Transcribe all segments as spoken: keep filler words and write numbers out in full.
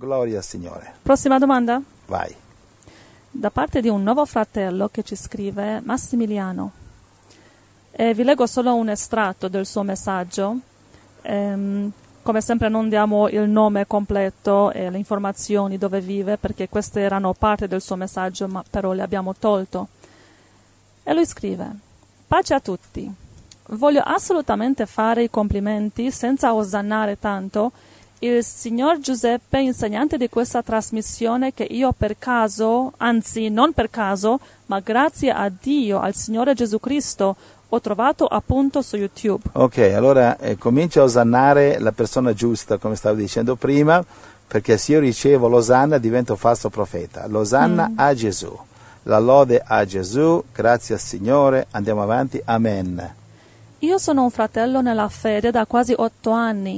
Gloria al Signore. Prossima domanda? Vai. Da parte di un nuovo fratello che ci scrive, Massimiliano. E vi leggo solo un estratto del suo messaggio. Ehm, come sempre non diamo il nome completo e le informazioni dove vive, perché queste erano parte del suo messaggio, ma però le abbiamo tolto. E lui scrive: pace a tutti. Voglio assolutamente fare i complimenti, senza osannare tanto, il signor Giuseppe, insegnante di questa trasmissione, che io per caso, anzi non per caso, ma grazie a Dio, al Signore Gesù Cristo, ho trovato appunto su YouTube. Ok, allora eh, comincia a osannare la persona giusta, come stavo dicendo prima, perché se io ricevo l'osanna divento falso profeta. L'osanna mm. a Gesù, la lode a Gesù, grazie al Signore, andiamo avanti, amen. Io sono un fratello nella fede da quasi otto anni.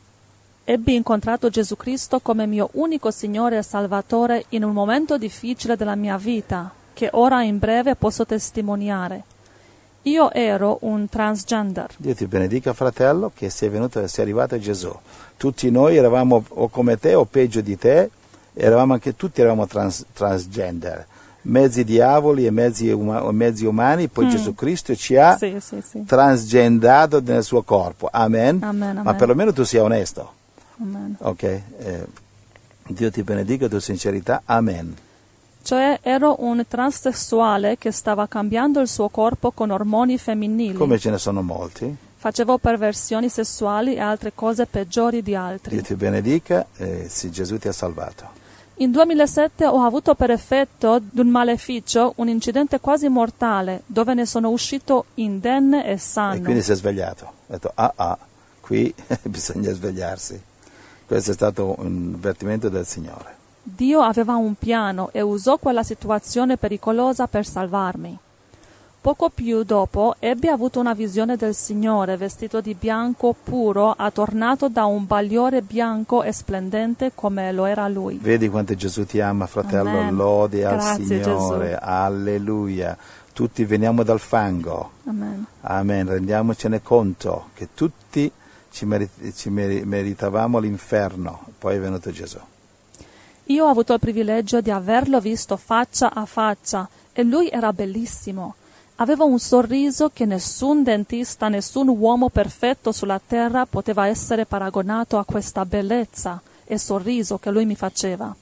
Ebbi incontrato Gesù Cristo come mio unico Signore e Salvatore in un momento difficile della mia vita, che ora in breve posso testimoniare. Io ero un transgender. Dio ti benedica, fratello, che sei venuto, sei arrivato a Gesù. Tutti noi eravamo o come te o peggio di te, eravamo anche tutti eravamo trans, transgender, mezzi diavoli e mezzi, uma, mezzi umani, poi mm. Gesù Cristo ci ha sì, sì, sì. transgendato nel suo corpo. Amen. Amen, amen. Ma perlomeno tu sia onesto. Amen. Ok? Eh, Dio ti benedica, tua sincerità. Amen. Cioè ero un transessuale che stava cambiando il suo corpo con ormoni femminili. Come ce ne sono molti. Facevo perversioni sessuali e altre cose peggiori di altri. Dio ti benedica, eh, sì, Gesù ti ha salvato. In duemilasette ho avuto per effetto di un maleficio un incidente quasi mortale, dove ne sono uscito indenne e sano. E quindi si è svegliato. Ha detto, ah ah, qui bisogna svegliarsi. Questo è stato un avvertimento del Signore. Dio aveva un piano e usò quella situazione pericolosa per salvarmi. Poco più dopo ebbi avuto una visione del Signore vestito di bianco puro, attornato da un bagliore bianco e splendente come lo era Lui. Vedi quanto Gesù ti ama, fratello, Amen. lode al Grazie, Signore, Gesù. alleluia. Tutti veniamo dal fango. Amen. Amen, rendiamocene conto che tutti ci, merit- ci mer- meritavamo l'inferno, poi è venuto Gesù. Io ho avuto il privilegio di averlo visto faccia a faccia e lui era bellissimo. Aveva un sorriso che nessun dentista, nessun uomo perfetto sulla terra poteva essere paragonato a questa bellezza e sorriso che lui mi faceva.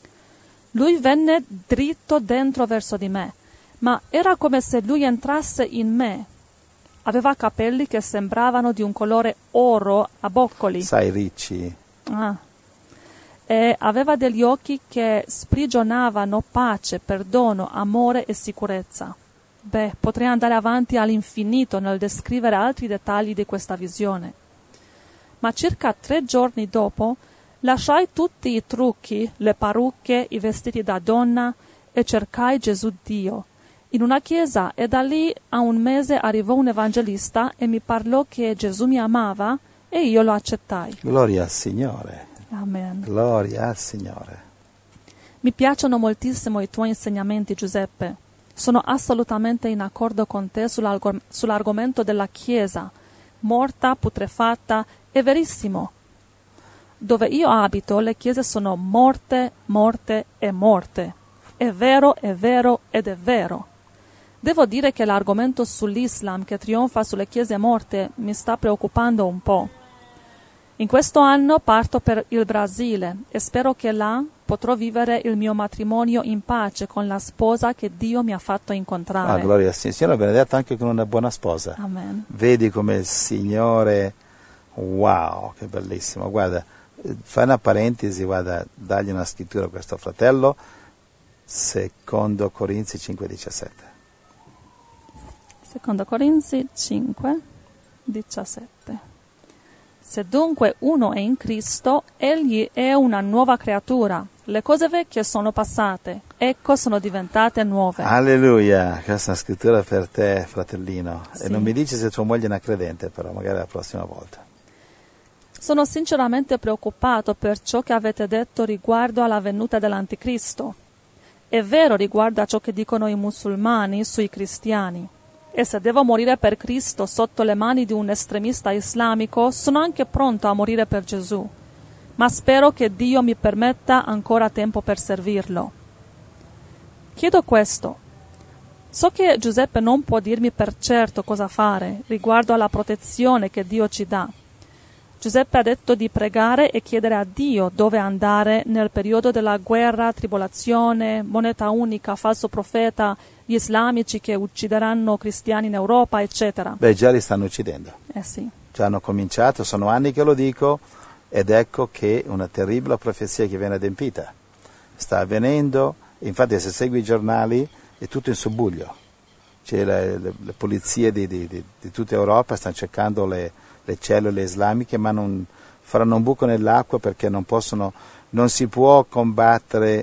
Lui venne dritto dentro verso di me, ma era come se lui entrasse in me. Aveva capelli che sembravano di un colore oro a boccoli. Sai, ricci. Ah. E aveva degli occhi che sprigionavano pace, perdono, amore e sicurezza. Beh, potrei andare avanti all'infinito nel descrivere altri dettagli di questa visione. Ma circa tre giorni dopo lasciai tutti i trucchi, le parrucche, i vestiti da donna e cercai Gesù Dio in una chiesa, e da lì a un mese arrivò un evangelista e mi parlò che Gesù mi amava e io lo accettai. Gloria al Signore. Amen. Gloria al Signore. Mi piacciono moltissimo i tuoi insegnamenti, Giuseppe. Sono assolutamente in accordo con te sull'arg- sull'argomento della Chiesa, morta, putrefatta, è verissimo. Dove io abito le chiese sono morte, morte e morte. È vero, è vero ed è vero. Devo dire che l'argomento sull'Islam che trionfa sulle chiese morte mi sta preoccupando un po'. In questo anno parto per il Brasile e spero che là potrò vivere il mio matrimonio in pace con la sposa che Dio mi ha fatto incontrare. Ah, gloria al Signore. Signore benedetto anche con una buona sposa. Amen. Vedi come il Signore, wow, che bellissimo. Guarda, fai una parentesi, guarda, dagli una scrittura a questo fratello, secondo Corinzi cinque diciassette. Secondo Corinzi cinque diciassette. Se dunque uno è in Cristo, egli è una nuova creatura. Le cose vecchie sono passate, ecco sono diventate nuove. Alleluia, questa è una scrittura per te, fratellino. Sì. E non mi dici se tua moglie è una credente, però magari la prossima volta. Sono sinceramente preoccupato per ciò che avete detto riguardo alla venuta dell'Anticristo. È vero riguardo a ciò che dicono i musulmani sui cristiani. E se devo morire per Cristo sotto le mani di un estremista islamico, sono anche pronto a morire per Gesù. ma spero che Dio mi permetta ancora tempo per servirlo. Chiedo questo. So che Giuseppe non può dirmi per certo cosa fare riguardo alla protezione che Dio ci dà. Giuseppe ha detto di pregare e chiedere a Dio dove andare nel periodo della guerra, tribolazione, moneta unica, falso profeta, gli islamici che uccideranno cristiani in Europa, eccetera. Beh, già li stanno uccidendo. Eh sì. Già hanno cominciato, sono anni che lo dico, ed ecco che una terribile profezia che viene adempita. Sta avvenendo, infatti se segui i giornali è tutto in subbuglio. Cioè, le, le, le polizie di, di, di, di tutta Europa stanno cercando le, le cellule islamiche, ma non faranno un buco nell'acqua perché non possono, non si può combattere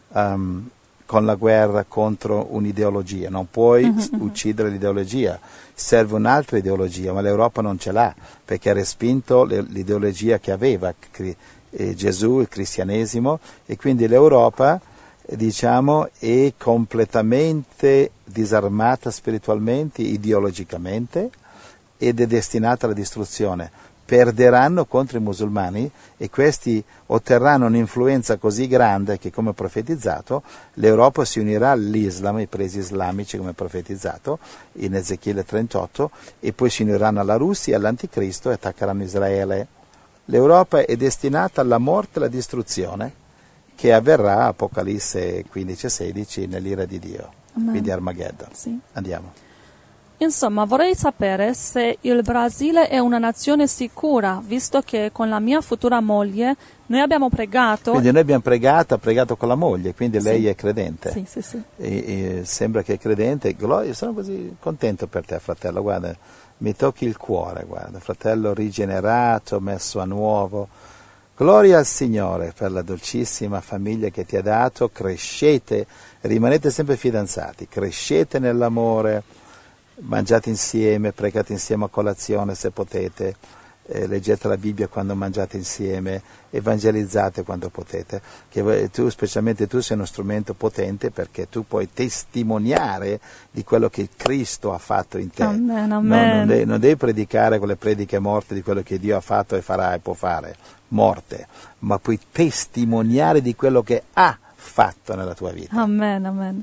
um, con la guerra contro un'ideologia, non puoi mm-hmm. uccidere l'ideologia, serve un'altra ideologia, ma l'Europa non ce l'ha, perché ha respinto le, l'ideologia che aveva cri, eh, Gesù, il cristianesimo, e quindi l'Europa diciamo è completamente disarmata spiritualmente, ideologicamente, ed è destinata alla distruzione. Perderanno contro i musulmani e questi otterranno un'influenza così grande che, come profetizzato, l'Europa si unirà all'Islam, ai paesi islamici, come profetizzato in Ezechiele trentotto, e poi si uniranno alla Russia e all'Anticristo e attaccheranno Israele. L'Europa è destinata alla morte e alla distruzione, che avverrà, Apocalisse quindici e sedici, nell'ira di Dio, Amen. Quindi Armageddon. Sì. Andiamo. Insomma, vorrei sapere se il Brasile è una nazione sicura, visto che con la mia futura moglie noi abbiamo pregato... Quindi noi abbiamo pregato, ha pregato con la moglie, quindi lei sì. è credente. Sì, sì, sì. E, e sembra che è credente. Gloria, sono così contento per te, fratello, guarda, mi tocchi il cuore, guarda, fratello rigenerato, messo a nuovo. Gloria al Signore per la dolcissima famiglia che ti ha dato, crescete, rimanete sempre fidanzati, crescete nell'amore, mangiate insieme, pregate insieme a colazione se potete, eh, leggete la Bibbia quando mangiate insieme, evangelizzate quando potete, che tu, specialmente tu, sei uno strumento potente perché tu puoi testimoniare di quello che Cristo ha fatto in te. Amen, amen. No, non, devi, non devi predicare quelle prediche morte di quello che Dio ha fatto e farà e può fare, morte, ma puoi testimoniare di quello che ha fatto nella tua vita. Amen, amen.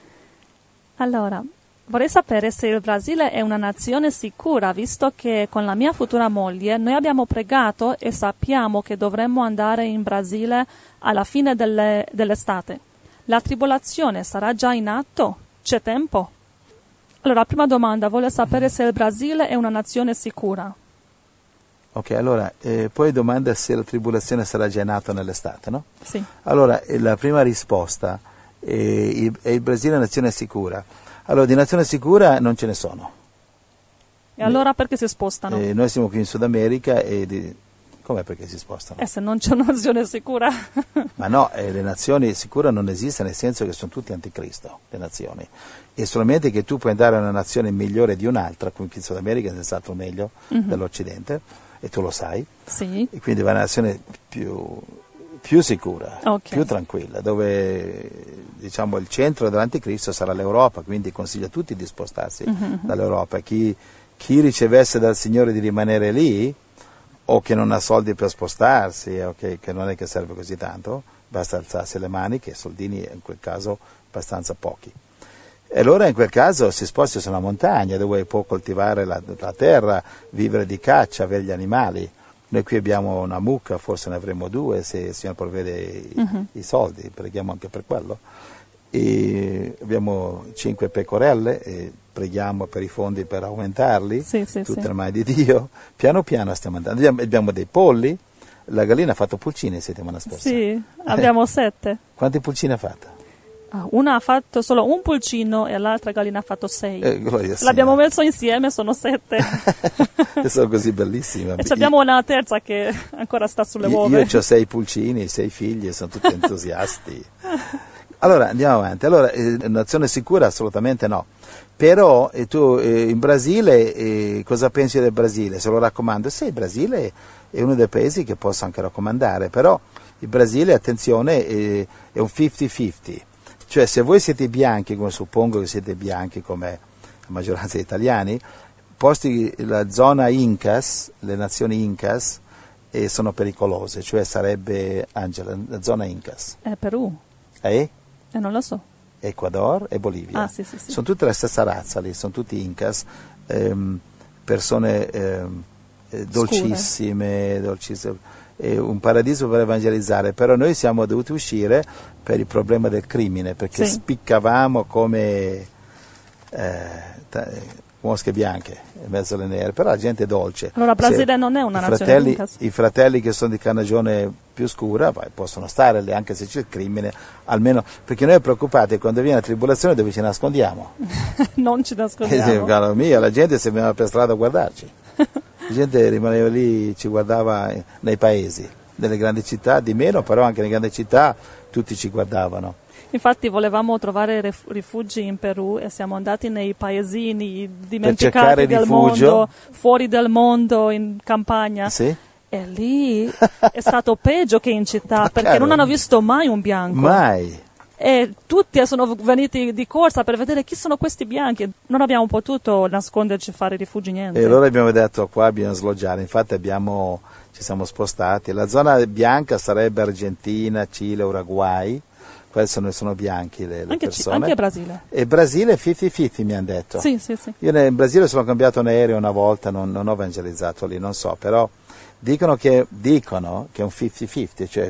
Allora, vorrei sapere se il Brasile è una nazione sicura, visto che con la mia futura moglie noi abbiamo pregato e sappiamo che dovremmo andare in Brasile alla fine delle, dell'estate. La tribolazione sarà già in atto? C'è tempo? Allora, prima domanda, voglio sapere se il Brasile è una nazione sicura. Ok, allora, eh, poi domanda se la tribolazione sarà già in atto nell'estate, no? Sì. Allora, eh, la prima risposta, eh, il, è il Brasile una nazione sicura? Allora, di nazione sicura non ce ne sono. E allora perché si spostano? Eh, noi siamo qui in Sud America e... Di... Com'è perché si spostano? Eh, se non c'è una nazione sicura. Ma no, eh, le nazioni sicure non esistono, nel senso che sono tutti anticristo, le nazioni. E solamente che tu puoi andare a una nazione migliore di un'altra, come in Sud America è senz'altro meglio mm-hmm. dell'Occidente, e tu lo sai. Sì. E quindi va a una nazione più, più sicura, okay. più tranquilla, dove diciamo il centro dell'anticristo sarà l'Europa, quindi consiglio a tutti di spostarsi mm-hmm. dall'Europa. Chi, chi ricevesse dal Signore di rimanere lì, o che non ha soldi per spostarsi, o che, che non è che serve così tanto, basta alzarsi le mani, che soldini in quel caso abbastanza pochi. E allora in quel caso si sposta su una montagna dove può coltivare la, la terra, vivere di caccia, avere gli animali. Noi qui abbiamo una mucca, forse ne avremo due se il Signore provvede i, uh-huh. i soldi, preghiamo anche per quello. E abbiamo cinque pecorelle e preghiamo per i fondi per aumentarli, sì, sì, tutte sì. le mani di Dio. Piano piano stiamo andando. Abbiamo, abbiamo dei polli, la gallina ha fatto pulcine la settimana scorsa. Sì, abbiamo sette. Quanti pulcine ha fatto? Una ha fatto solo un pulcino e l'altra gallina ha fatto sei. Eh, L'abbiamo messo insieme, sono sette. Sono così bellissime. E abbiamo una terza che ancora sta sulle io, uova. Io ho sei pulcini, sei figli e sono tutti entusiasti. Allora, andiamo avanti. Allora, eh, nazione sicura assolutamente no. Però eh, tu eh, in Brasile, eh, cosa pensi del Brasile? Se lo raccomando? Sì, il Brasile è uno dei paesi che posso anche raccomandare, però il Brasile, attenzione, eh, è un cinquanta cinquanta. Cioè, se voi siete bianchi, come suppongo che siete bianchi come la maggioranza degli italiani, posti la zona Incas, le nazioni Incas, e sono pericolose, cioè sarebbe, Angela, la zona Incas. È Perù. Eh? Eh, non lo so. Ecuador e Bolivia. Ah, sì, sì, sì. Sono tutte la stessa razza lì, sono tutti Incas, ehm, persone ehm, dolcissime, dolcissime, eh, un paradiso per evangelizzare, però noi siamo dovuti uscire per il problema del crimine, perché sì. spiccavamo come eh, t- mosche bianche in mezzo alle nere, però la gente è dolce. Allora Brasile Se, non è una i nazione fratelli, Incas. I fratelli che sono di carnagione più scura poi possono stare lì, anche se c'è il crimine, almeno perché noi preoccupati quando viene la tribolazione dove ci nascondiamo. Non ci nascondiamo. Eh, caro mio, la gente si veniva per strada a guardarci. La gente rimaneva lì, ci guardava nei paesi, nelle grandi città di meno, però anche nelle grandi città tutti ci guardavano. Infatti volevamo trovare rif- rifugi in Perù e siamo andati nei paesini Per dimenticati cercare del rifugio. mondo, fuori del mondo, in campagna. Sì? E lì è stato peggio che in città, Ma perché caro, non hanno visto mai un bianco. Mai. E tutti sono venuti di corsa per vedere chi sono questi bianchi. Non abbiamo potuto nasconderci, fare rifugi, niente. E allora abbiamo detto qua bisogna sloggiare, infatti abbiamo, ci siamo spostati. La zona bianca sarebbe Argentina, Cile, Uruguay, questi sono, sono bianchi le, le anche, persone. anche Brasile. E Brasile cinquanta cinquanta mi hanno detto. Sì, sì, sì. Io in Brasile sono cambiato in aereo una volta, non, non ho evangelizzato lì, non so, però dicono che, dicono che è un cinquanta cinquanta, cioè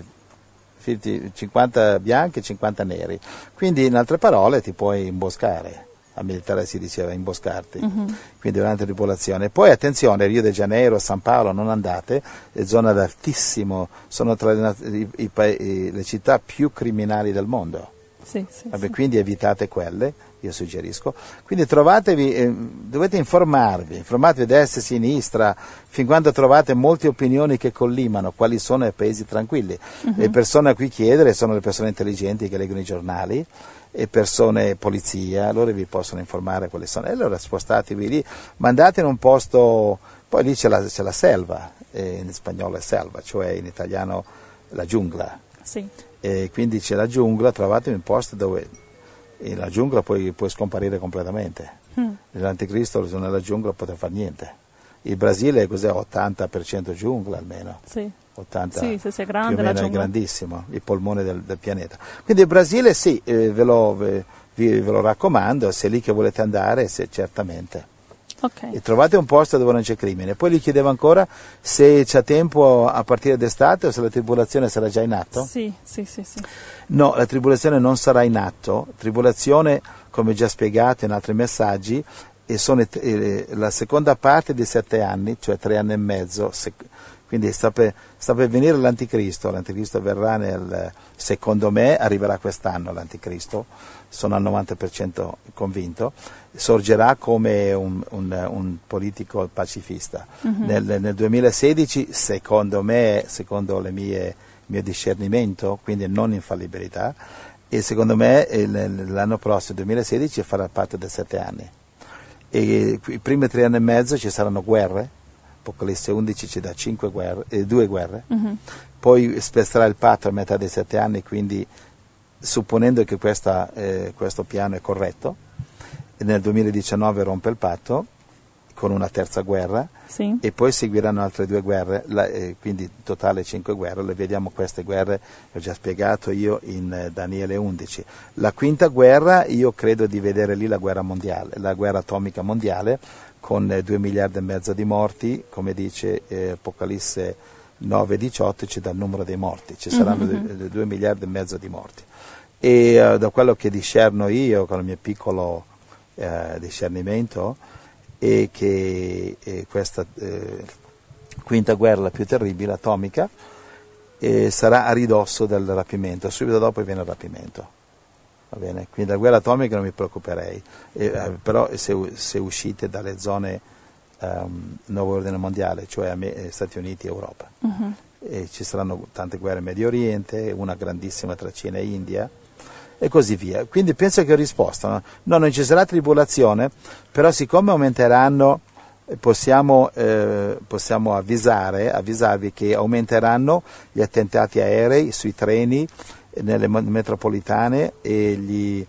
cinquanta bianchi e cinquanta neri. Quindi in altre parole ti puoi imboscare. A militare si diceva imboscarti, uh-huh. Quindi durante la tribolazione. Poi attenzione, Rio de Janeiro, San Paolo, non andate, è zona d'altissimo, sono tra le, i, i, le città più criminali del mondo. Sì, sì, Vabbè, sì. quindi evitate quelle, io suggerisco. Quindi trovatevi, eh, dovete informarvi, informatevi a destra e a sinistra, fin quando trovate molte opinioni che collimano, quali sono i paesi tranquilli. Uh-huh. Le persone a cui chiedere sono le persone intelligenti che leggono i giornali, e persone polizia, loro vi possono informare quali sono. E allora spostatevi lì, mandate in un posto, poi lì c'è la, c'è la selva, eh, in spagnolo è selva, cioè in italiano la giungla. Sì. E quindi c'è la giungla, trovatevi un posto dove in la giungla puoi, puoi scomparire completamente. Mm. L'anticristo nella giungla non potrà fare niente. Il Brasile cos'è? ottanta per cento giungla almeno. Sì. ottanta sì, sì, sì, è grande più o meno, la giungla. È grandissimo, il polmone del, del pianeta. Quindi il Brasile sì, eh, ve, lo, ve, ve lo raccomando, se è lì che volete andare, se, certamente. Okay. E trovate un posto dove non c'è crimine. Poi gli chiedevo ancora se c'è tempo a partire d'estate o se la tribolazione sarà già in atto. Sì, sì, sì, sì. No, la tribolazione non sarà in atto. Tribolazione, come già spiegato in altri messaggi, e sono eh, la seconda parte di sette anni, cioè tre anni e mezzo. Sec- quindi sta per, sta per venire l'anticristo. L'anticristo verrà nel, secondo me, arriverà quest'anno l'anticristo. Sono al novanta per cento convinto, sorgerà come un, un, un politico pacifista. Uh-huh. Nel, nel duemilasedici, secondo me, secondo le mie, il mio discernimento, quindi non infallibilità, e secondo me l'anno prossimo, duemilasedici, farà parte dei sette anni. E i primi tre anni e mezzo ci saranno guerre, Apocalisse undici ci dà cinque guerre, eh, due guerre, uh-huh. Poi spezzelà il patto a metà dei sette anni, quindi supponendo che questa, eh, questo piano è corretto, nel duemiladiciannove rompe il patto con una terza guerra, sì. E poi seguiranno altre due guerre, la, eh, quindi totale cinque guerre. Le vediamo queste guerre, ho già spiegato io in eh, Daniele undici. La quinta guerra, io credo di vedere lì la guerra mondiale, la guerra atomica mondiale, con eh, due miliardi e mezzo di morti, come dice eh, Apocalisse nove diciotto, ci dà il numero dei morti, ci saranno mm-hmm. due miliardi e mezzo di morti. E uh, da quello che discerno io con il mio piccolo uh, discernimento è che eh, questa eh, quinta guerra, la più terribile, atomica, eh, sarà a ridosso del rapimento, subito dopo viene il rapimento. Va bene? Quindi la guerra atomica non mi preoccuperei, eh, eh, però se, se uscite dalle zone um, nuovo ordine mondiale, cioè me, Stati Uniti e Europa. Uh-huh. E ci saranno tante guerre in Medio Oriente, una grandissima tra Cina e India, e così via. Quindi penso che ho risposto. No, no non ci sarà tribolazione, però siccome aumenteranno, possiamo, eh, possiamo avvisare, avvisarvi che aumenteranno gli attentati aerei sui treni, nelle metropolitane e gli,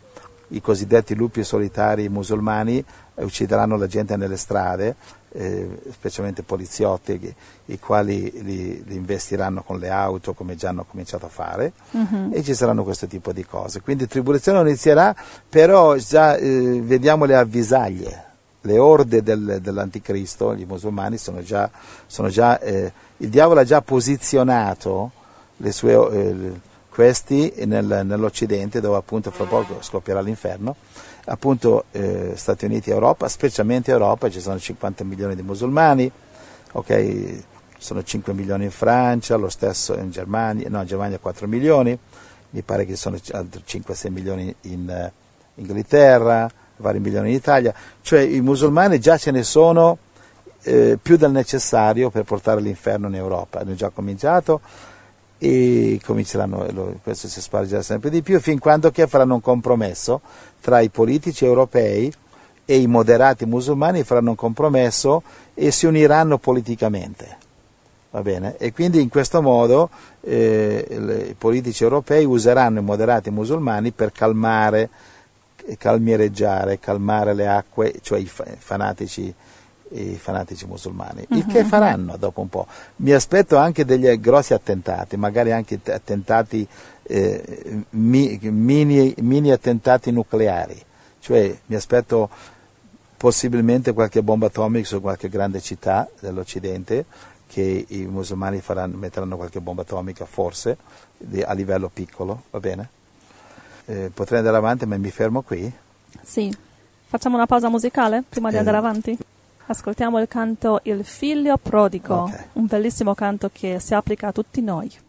i cosiddetti lupi solitari musulmani eh, uccideranno la gente nelle strade, eh, specialmente poliziotti, che, i quali li, li investiranno con le auto come già hanno cominciato a fare, uh-huh. e ci saranno questo tipo di cose. Quindi tribolazione non inizierà, però già eh, vediamo le avvisaglie. Le orde del, dell'anticristo, gli musulmani, sono già, sono già eh, il diavolo ha già posizionato le sue, eh, questi nel, nell'Occidente, dove appunto fra poco scoppierà l'inferno, appunto eh, Stati Uniti e Europa, specialmente Europa, ci sono cinquanta milioni di musulmani, ok, sono cinque milioni in Francia, lo stesso in Germania, no, in Germania quattro milioni, mi pare che sono altri cinque sei milioni in uh, Inghilterra, vari milioni in Italia, cioè i musulmani già ce ne sono eh, più del necessario per portare l'inferno in Europa, hanno già cominciato e cominceranno, lo, questo si spargerà sempre di più, fin quando che faranno un compromesso tra i politici europei e i moderati musulmani, faranno un compromesso e si uniranno politicamente, va bene? E quindi in questo modo eh, i politici europei useranno i moderati musulmani per calmare calmiereggiare, calmare le acque, cioè i fanatici, i fanatici musulmani, il che faranno dopo un po'. Mi aspetto anche degli grossi attentati, magari anche attentati, eh, mi, mini, mini attentati nucleari, cioè mi aspetto possibilmente qualche bomba atomica su qualche grande città dell'Occidente, che i musulmani faranno, metteranno qualche bomba atomica forse, di, a livello piccolo, va bene? Eh, potrei andare avanti, ma mi fermo qui? Sì. Facciamo una pausa musicale prima di eh. andare avanti? Ascoltiamo il canto Il figlio prodigo, okay. Un bellissimo canto che si applica a tutti noi.